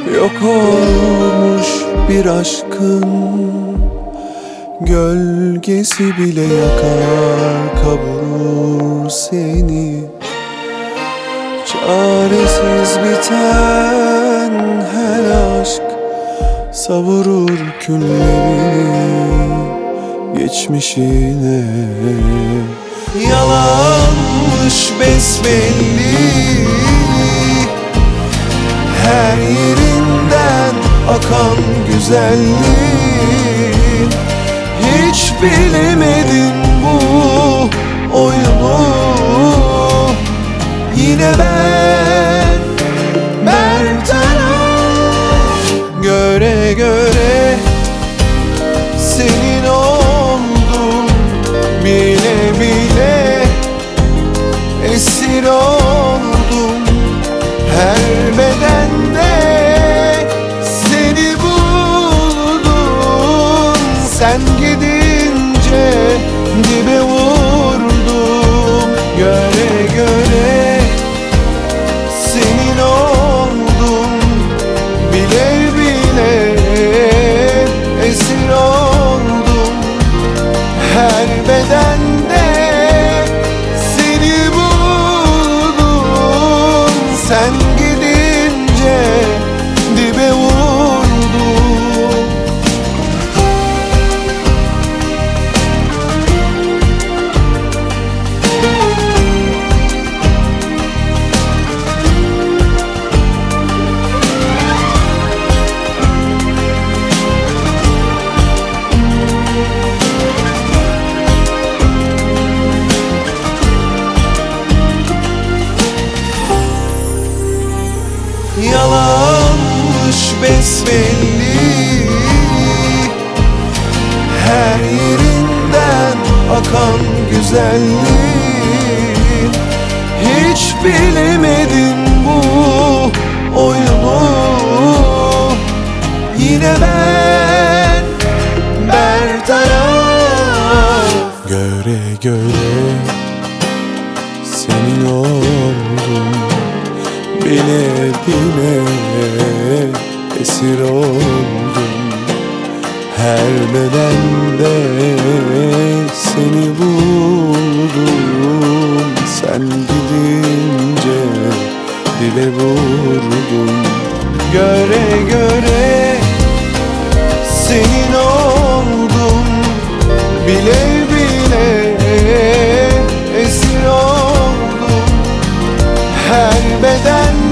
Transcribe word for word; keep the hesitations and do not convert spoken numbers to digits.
Yok olmuş bir aşkın gölgesi bile yakar kavurur seni. Çaresiz biten her aşk savurur küllerini geçmişine. Yalanmış besbelli, her yerinden akan güzelliğin. Hiç bilemedin bu oyunu. Yine ben bertaraf göre göre senin oldum, bile bile esir oldum. Her bedende seni buldum. Sen gidince dibe vurdum. Göre göre senin oldum, bile bile esir oldum. Her bedende seni buldum. Sen gidince dibe vurdum. Yalanmış besbelli, her yerinden akan güzelliğin. Hiç bilemedin bu oyunu. Yine ben bertaraf göre göre senin oldum, bile bile esir oldum. Her bedende seni buldum. Sen gidince dibe vurdum. Göre göre senin oldum, bile bile esir oldum. Her beden